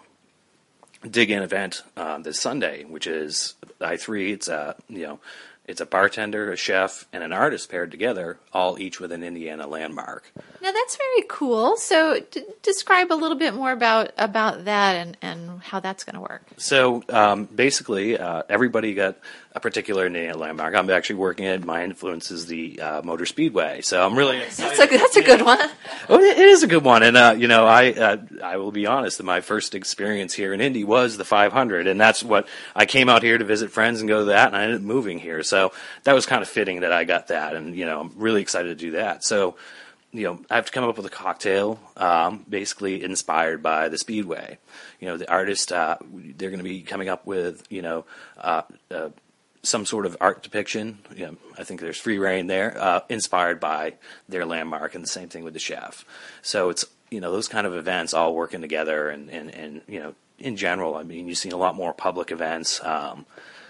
Dig In event uh, this Sunday, which is I three. It's a you know, it's a bartender, a chef, and an artist paired together, all each with an Indiana landmark. Now that's very cool. So d- describe a little bit more about about that and, and how that's going to work. So um, basically, uh, everybody got a particular Indiana landmark. I'm actually working at my influence is the uh, Motor Speedway, so I'm really excited. That's a that's a good one. Oh, it is a good one, and uh, you know, I uh, I will be honest. My first experience here in Indy was the five hundred, and that's what I came out here to visit friends and go to that, and I ended up moving here. So that was kind of fitting that I got that, and you know, I'm really excited to do that. So, you know, I have to come up with a cocktail, um, basically inspired by the Speedway. You know, the artist uh, they're going to be coming up with, you know, uh, uh, some sort of art depiction. You know, I think there's free reign there, uh, inspired by their landmark, and the same thing with the chef. So it's, you know, those kind of events all working together, and, and, and you know, in general, I mean, you've seen a lot more public events um,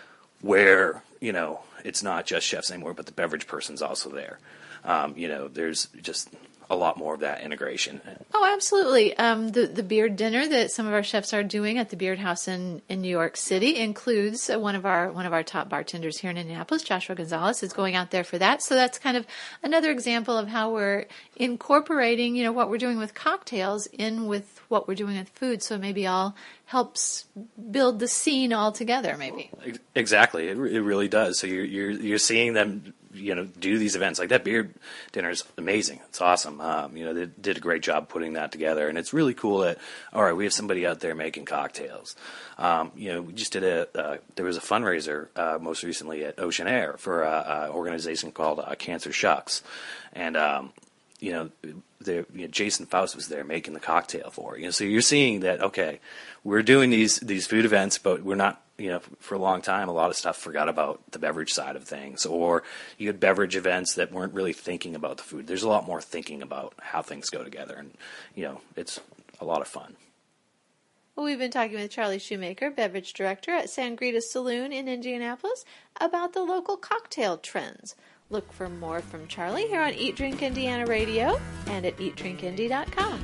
where, you know, it's not just chefs anymore, but the beverage person's also there. Um, you know, there's just a lot more of that integration. Oh, absolutely. Um, the the beard dinner that some of our chefs are doing at the Beard House in, in New York City includes uh, one of our one of our top bartenders here in Indianapolis, Joshua Gonzalez, is going out there for that. So that's kind of another example of how we're incorporating, you know, what we're doing with cocktails in with what we're doing with food. So maybe all helps build the scene all together. Maybe exactly, it, it really does. So you're you're you're seeing them you know, do these events. Like that beer dinner is amazing. It's awesome. Um, you know, they did a great job putting that together. And it's really cool that, all right, we have somebody out there making cocktails. Um, you know, we just did a, uh, there was a fundraiser uh, most recently at Ocean Air for an organization called uh, Cancer Shucks. And, um, you know, the, you know, Jason Faust was there making the cocktail for it. You know, so you're seeing that, okay, we're doing these these food events, but we're not, you know, for a long time, a lot of stuff forgot about the beverage side of things. Or you had beverage events that weren't really thinking about the food. There's a lot more thinking about how things go together. And, you know, it's a lot of fun. Well, we've been talking with Charlie Shoemaker, beverage director at Sangrita Saloon in Indianapolis, about the local cocktail trends. Look for more from Charlie here on Eat Drink Indiana Radio and at eat drink indy dot com.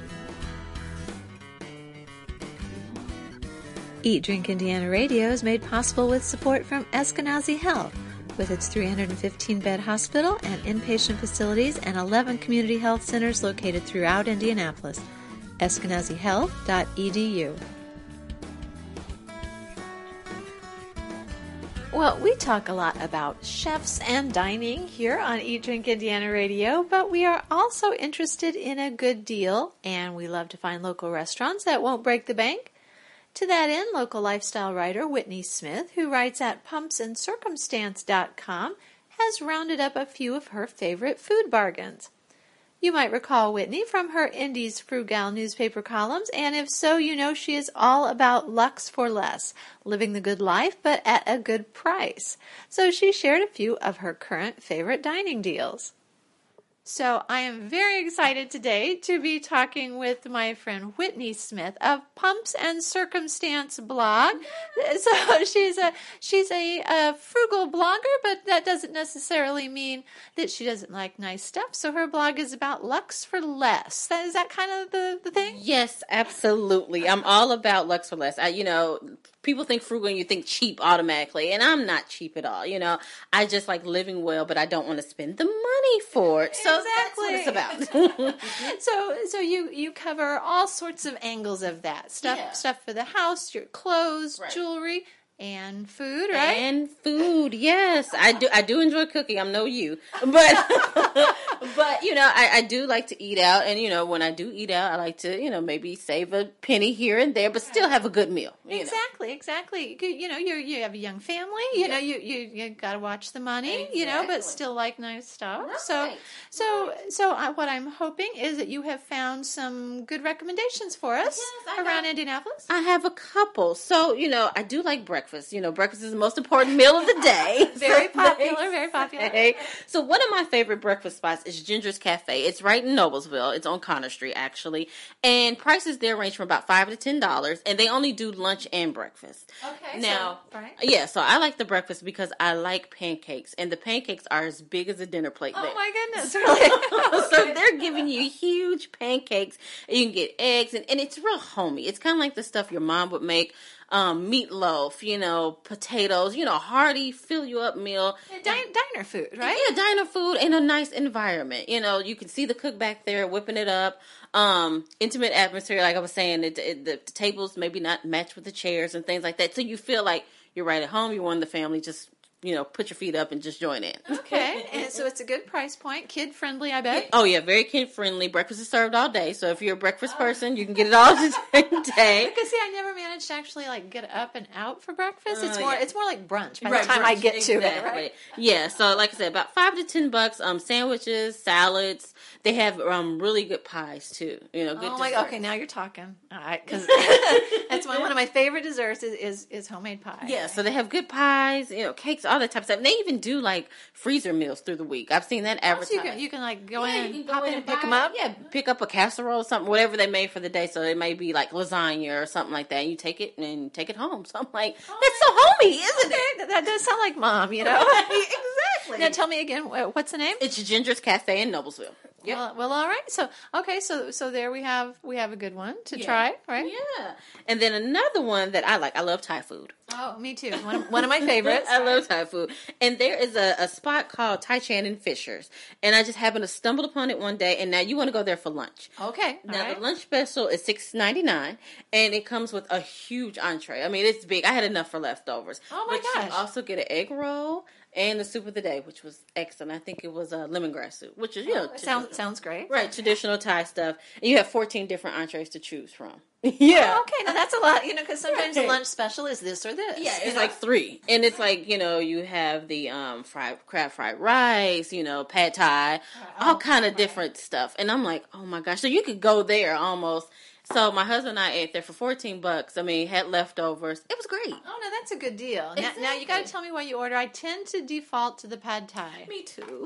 Eat Drink Indiana Radio is made possible with support from Eskenazi Health. With its three hundred fifteen bed hospital and inpatient facilities and eleven community health centers located throughout Indianapolis. eskenazi health dot e d u. Well, we talk a lot about chefs and dining here on Eat Drink Indiana Radio, but we are also interested in a good deal, and we love to find local restaurants that won't break the bank. To that end, local lifestyle writer Whitney Smith, who writes at pumps and circumstance dot com, has rounded up a few of her favorite food bargains. You might recall Whitney from her Indy's Frugal newspaper columns, and if so, you know she is all about Lux for Less, living the good life, but at a good price. So she shared a few of her current favorite dining deals. So I am very excited today to be talking with my friend Whitney Smith of Pumps and Circumstance blog. So she's a she's a, a frugal blogger, but that doesn't necessarily mean that she doesn't like nice stuff. So her blog is about Lux for Less. That, is that kind of the, the thing? Yes, absolutely. I'm all about Lux for Less. I, you know, people think frugal and you think cheap automatically, and I'm not cheap at all. You know, I just like living well, but I don't want to spend the money for it. So exactly. That's what it's about. so, so you, you cover all sorts of angles of that stuff, Yeah. stuff for the house, your clothes, Right. jewelry, and food, right? And food, yes. I do I do enjoy cooking. I'm no you. But but you know, I, I do like to eat out, and you know, when I do eat out, I like to, you know, maybe save a penny here and there, but still have a good meal. You Exactly, know. exactly. You, you know, you you have a young family. You Yeah. know, you you, you got to watch the money. You know, but Exactly. still like nice stuff. Right, So so so I, what I'm hoping is that you have found some good recommendations for us Yes, I around have. Indianapolis. I have a couple. So, you know, I do like breakfast. You know, breakfast is the most important meal of the day. Very So popular, they very popular. say. So one of my favorite breakfast spots is Ginger's Cafe. It's right in Noblesville. It's on Connor Street, actually. And prices there range from about five to ten dollars, and they only do lunch and breakfast. Okay. Now, so, right. yeah, so I like the breakfast because I like pancakes, and the pancakes are as big as a dinner plate there. Oh my goodness! Really? So they're giving you huge pancakes. And you can get eggs, and, and it's real homey. It's kind of like the stuff your mom would make. Um, meatloaf, you know, potatoes, you know, hearty, fill you up meal. Din- diner food, right? Yeah, diner food in a nice environment. You know, you can see the cook back there whipping it up. Um, intimate atmosphere, like I was saying, it, it, the, the tables maybe not match with the chairs and things like that. So you feel like you're right at home. You're one of the family. Just, you know, put your feet up and just join in. Okay, and so it's a good price point, kid friendly, I bet. Oh yeah, very kid friendly. Breakfast is served all day, so if you're a breakfast person, you can get it all day. Because see, I never managed to actually like get up and out for breakfast. It's Uh, more, yeah. it's more like brunch by Right, the time I brunch. get to it, Exactly. right? Yeah, so like I said, about five to ten bucks. Um, sandwiches, salads. They have um really good pies too. You know, good. Oh my, desserts. okay, now you're talking. All right, because that's my, one of my favorite desserts is, is, is homemade pie. Yeah, so they have good pies, you know, cakes, all that type of stuff. And they even do like freezer meals through the week. I've seen that Oh, advertised. so you can, you can like go Yeah, in you and can pop go in in and pick buy- them up. Yeah, pick up a casserole or something, whatever they made for the day. So it may be like lasagna or something like that. And you take it and take it home. So I'm like, Oh, that's so homey, isn't Okay, it? that, that does sound like mom, you know. Exactly. Now tell me again, wh- what's the name? It's Ginger's Cafe in Noblesville. Yep. Well, well, all right. So, okay, so so there we have we have a good one to Yeah. try, right? Yeah. And then another one that I like, I love Thai food. Oh, me too. One of, one of my favorites. I love Thai food. And there is a, a spot called Thai Chan and Fishers. And I just happened to stumble upon it one day, and now you want to go there for lunch. Okay. Now, right. the lunch special is six ninety-nine, and it comes with a huge entree. I mean, it's big. I had enough for leftovers. Oh, my but gosh. you also get an egg roll and the soup of the day, which was excellent. I think it was a lemongrass soup, which is, you know. Oh, sounds, sounds great. Right, traditional Thai stuff. And you have fourteen different entrees to choose from. Yeah. Oh, okay, now that's a lot, you know, because sometimes Right. the lunch special is this or this. Yeah, it's like three. And it's like, you know, you have the um fried crab fried rice, you know, pad thai, all kind of different stuff. And I'm like, oh my gosh. So you could go there almost. So my husband and I ate there for fourteen bucks. I mean, had leftovers. It was great. Oh, no, that's a good deal. Now, Exactly. now you got to tell me what you order. I tend to default to the pad thai. Me too.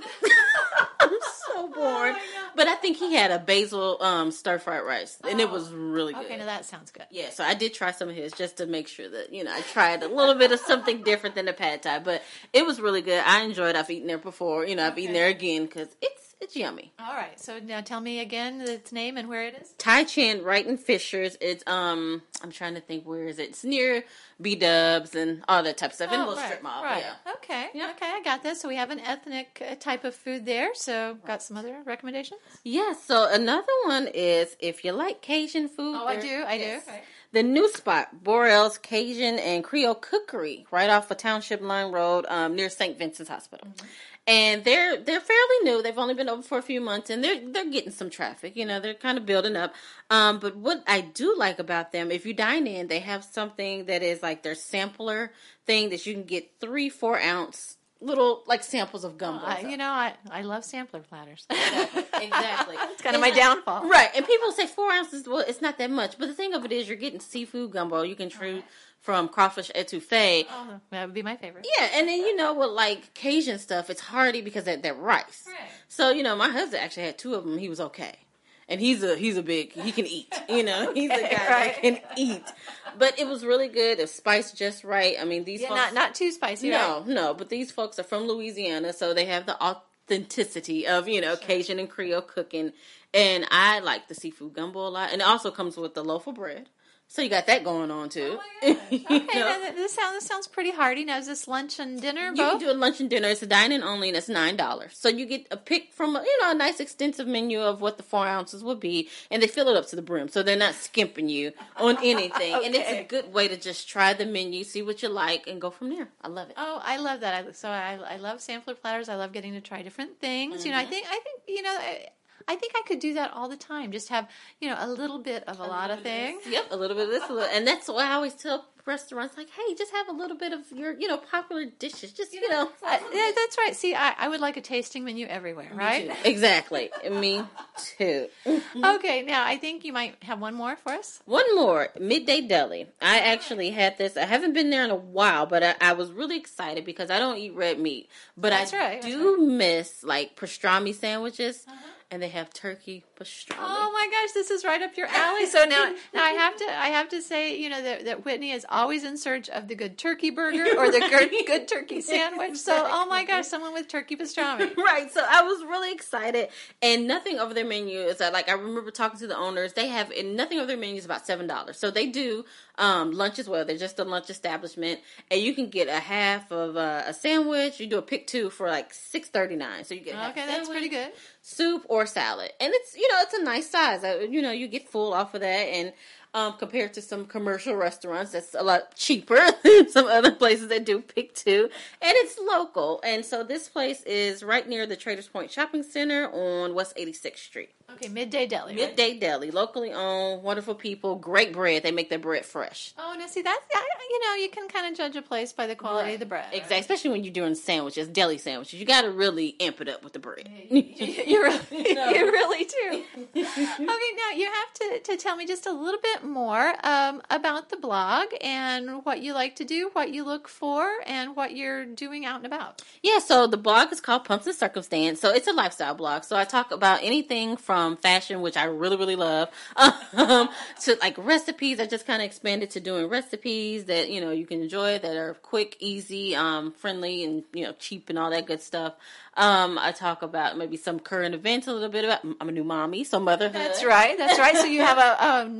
I'm so bored. Oh, But I think he had a basil um stir fried rice. And it was really good. Okay, now that sounds good. Yeah, so I did try some of his just to make sure that, you know, I tried a little bit of something different than the pad thai. But it was really good. I enjoyed it. I've eaten there before. You know, I've eaten there again because it's it's yummy. All right, so now tell me again its name and where it is. Thai Chan, right in Fishers. It's, um, I'm trying to think, where is it? It's near B-Dubs and all that type of stuff. in a little right, strip mall. right. Yeah. Okay, Yeah. okay, I got this. So we have an ethnic uh, type of food there. So got some other recommendations? Yeah, so another one is if you like Cajun food. Oh, I there- do, I yes. do. Right. The new spot, Borel's Cajun and Creole Cookery, right off of Township Line Road, um, near Saint Vincent's Hospital. Mm-hmm. And they're they're fairly new. They've only been open for a few months, and they're they're getting some traffic. You know, they're kind of building up. Um, but what I do like about them, if you dine in, they have something that is like their sampler thing that you can get three, four ounce little like samples of gumbo. I, you know, I, I love sampler platters. Exactly. It's kind of my downfall. Right, and people say four ounces, well, it's not that much. But the thing of it is, you're getting seafood gumbo. You can choose from crawfish etouffee. Oh, that would be my favorite. Yeah, and then, you know, with, like, Cajun stuff, it's hearty because that, that rice. Right. So, you know, my husband actually had two of them. He was okay. And he's a he's a big, he can eat. You know, he's a guy right. that can eat. But it was really good. It spiced just right. I mean, these Yeah, folks... not not too spicy. No, right? no, but these folks are from Louisiana, so they have the authenticity of, you know, Cajun and Creole cooking. And I like the seafood gumbo a lot. And it also comes with the loaf of bread. So you got that going on, too. Oh, my gosh. You Okay, know? now, this sounds this sounds pretty hearty. Now, is this lunch and dinner You both? can do a lunch and dinner. It's a dine-in only, and it's nine dollars. So you get a pick from, you know, a nice extensive menu of what the four ounces would be, and they fill it up to the brim, so they're not skimping you on anything. And it's a Okay. good way to just try the menu, see what you like, and go from there. I love it. Oh, I love that. I, so I, I love sampler platters. I love getting to try different things. You know, I think I think you know. I, I think I could do that all the time. Just have, you know, a little bit of a, lot of things. Yep, a little bit of this, a little, and that's why I always tell restaurants, like, hey, just have a little bit of your, you know, popular dishes. Just, you know. Uh, yeah, that's right. See, I, I would like a tasting menu everywhere, right? Exactly. Me too. Okay, now I think you might have one more for us. One more, Midday Deli. I actually had this. I haven't been there in a while, but I, I was really excited because I don't eat red meat. But That's I right, that's do miss, like, pastrami sandwiches. And they have turkey pastrami. Oh my gosh, this is right up your alley. So now, now I have to, I have to say, you know, that, that Whitney is always in search of the good turkey burger or the good, good turkey sandwich. So, oh my gosh, someone with turkey pastrami. Right, so I was really excited, and nothing over their menu is that, like, I remember talking to the owners, they have, and nothing over their menu is about seven dollars, so they do um, lunch as well. They're just a lunch establishment, and you can get a half of uh, a sandwich, you do a pick two for, like, six thirty-nine, so you get a half Okay, that's pretty good. soup or salad, and it's, you know, it's a nice size. Uh, you know, you get full off of that, and um, compared to some commercial restaurants, that's a lot cheaper than some other places that do pick two, and it's local. And so this place is right near the Traders Point Shopping Center on West eighty-sixth Street. Okay, Midday Deli. Right? Midday Deli, locally owned, wonderful people, great bread. They make their bread fresh. Oh, now see, that's, I, you know, you can kind of judge a place by the quality of the bread. Exactly, especially when you're doing sandwiches, deli sandwiches. You got to really amp it up with the bread. you really, you really do. Okay, now you have to, to tell me just a little bit more um, about the blog and what you like to do, what you look for, and what you're doing out and about. Yeah, so the blog is called Pumps and Circumstance. So it's a lifestyle blog. So I talk about anything from fashion, which I really, really love, um, to like recipes. I just kind of expanded to doing recipes that, you know, you can enjoy, that are quick, easy, um, friendly, and, you know, cheap and all that good stuff. Um, I talk about maybe some current events a little bit about, I'm a new mommy, so motherhood. That's right. That's right. So you have a, a new,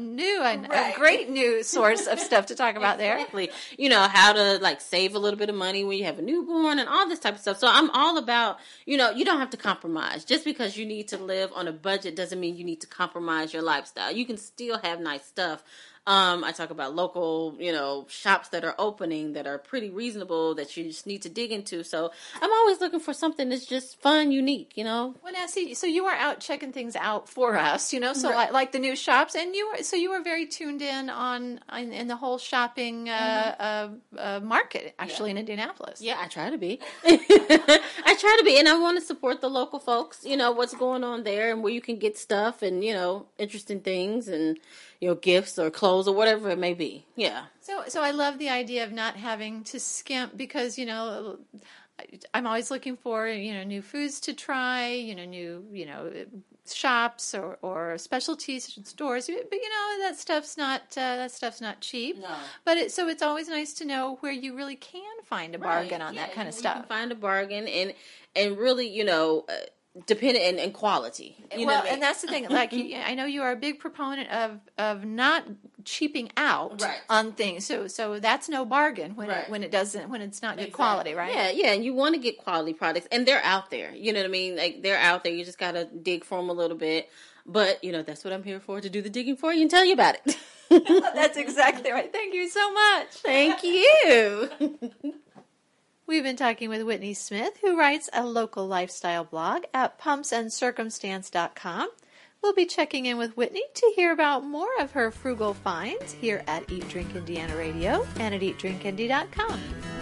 one. Right. A great new source of stuff to talk about there. Exactly. You know, how to like save a little bit of money when you have a newborn and all this type of stuff. So I'm all about, you know, you don't have to compromise. Just because you need to live on a budget doesn't mean you need to compromise your lifestyle. You can still have nice stuff. Um, I talk about local, you know, shops that are opening that are pretty reasonable that you just need to dig into. So I'm always looking for something that's just fun, unique, you know. Well, now, see, so you are out checking things out for us, you know, so Right. like, like the new shops, and you were, so you were very tuned in on, in, in the whole shopping uh, uh, uh, market, actually, in Indianapolis. Yeah, I try to be. I try to be, and I want to support the local folks, you know, what's going on there and where you can get stuff and, you know, interesting things and, you know, gifts or clothes or whatever it may be. Yeah. So, so I love the idea of not having to skimp because, you know, I'm always looking for, you know, new foods to try, you know, new, you know, shops or, or specialty stores. But, you know, that stuff's not, uh, that stuff's not cheap. No. But it, so it's always nice to know where you really can find a bargain Right. on Yeah, that kind of you stuff. can find a bargain and, and really, you know, uh, dependent and, and quality. You well, know what I mean? and that's the thing. Like, you- I know you are a big proponent of of not cheaping out Right. on things. So, so that's no bargain when Right. it when it doesn't when it's not good Exactly. quality, right? Yeah, yeah, and you want to get quality products, and they're out there. You know what I mean? Like they're out there. You just gotta dig for them a little bit. But you know that's what I'm here for, to do the digging for you and tell you about it. That's exactly right. Thank you so much. Thank you. We've been talking with Whitney Smith, who writes a local lifestyle blog at pumps and circumstance dot com. We'll be checking in with Whitney to hear about more of her frugal finds here at Eat Drink Indiana Radio and at eat drink indy dot com.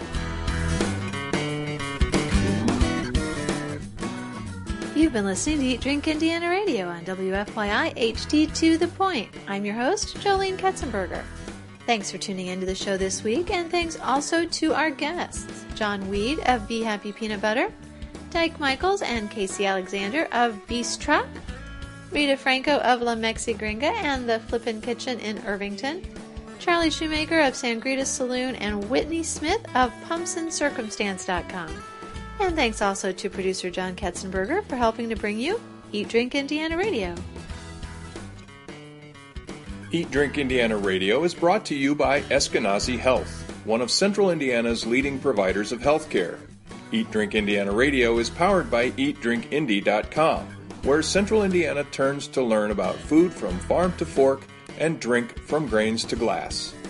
You've been listening to Eat Drink Indiana Radio on W F Y I H D to the Point. I'm your host, Jolene Katzenberger. Thanks for tuning into the show this week, and thanks also to our guests, John Weed of Be Happy Peanut Butter, Dyke Michaels and Casey Alexander of Beast Trap, Rita Franco of La Mexi Gringa and the Flippin' Kitchen in Irvington, Charlie Shoemaker of Sangritas Saloon, and Whitney Smith of pumps and circumstance dot com. And thanks also to producer John Katzenberger for helping to bring you Eat Drink Indiana Radio. Eat Drink Indiana Radio is brought to you by Eskenazi Health, one of Central Indiana's leading providers of healthcare. Eat Drink Indiana Radio is powered by eat drink indy dot com, where Central Indiana turns to learn about food from farm to fork and drink from grains to glass.